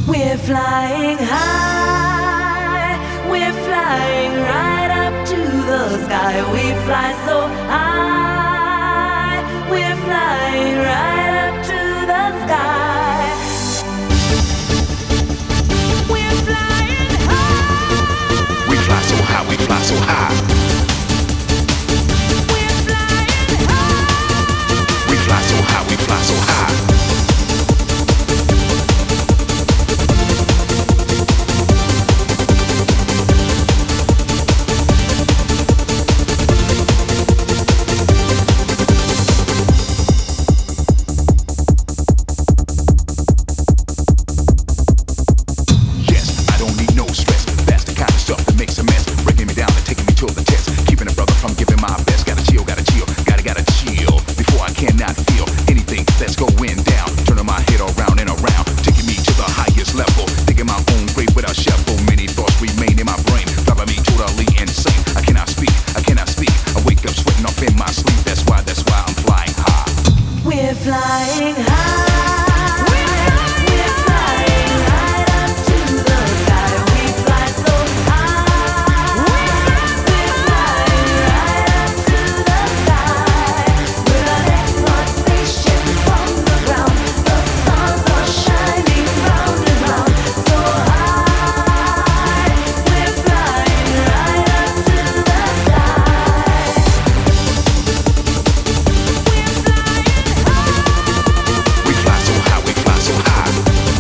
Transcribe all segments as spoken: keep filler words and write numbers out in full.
We're flying high, we're flying right up to the sky. We fly so high, we're flying right up to the sky. We're flying high. We fly so high, we fly so high. We're flying high. We fly so high, we fly so high. We're flying high. We're flying right up to the sky. We fly so high. We're flying right up to the sky. We're an export spaceship from the ground. The stars are shining round and round. So high. We're flying right up to the sky. We fly so high, we fly so high.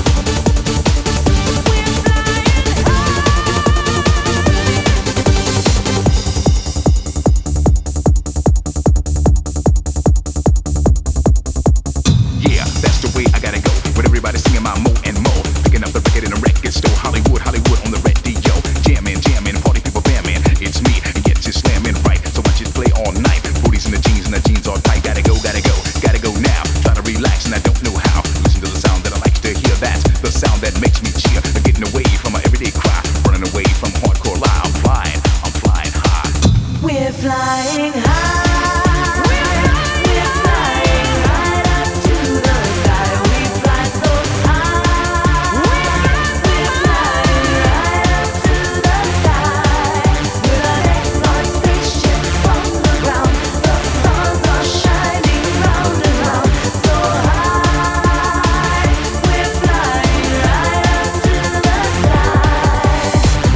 Yeah, that's the way I gotta go. With everybody singing my mo and mo. Picking up the record in a record store. Hollywood, Hollywood on the radio. Jamming, jamming, party people bamming. It's me, and gets you slamming right. So watch it play all night. Booties in the jeans and the jeans all tight. Gotta go, gotta go, gotta go now. Try to relax and I don't know how. Listen to the sound that I like to hear. That's the sound that makes me cheer. Getting away from my everyday cry. Running away from hardcore lie. I'm flying, I'm flying high. We're flying high. We're flying right up to the sky. We fly so high. We're flying right up to the sky. We're an export spaceship from the ground. The stars are shining round and round. So high. We're flying right up to the sky.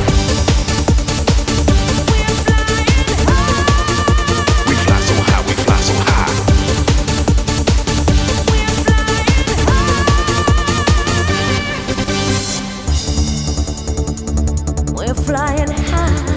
We fly so high, we fly so high. We're flying high.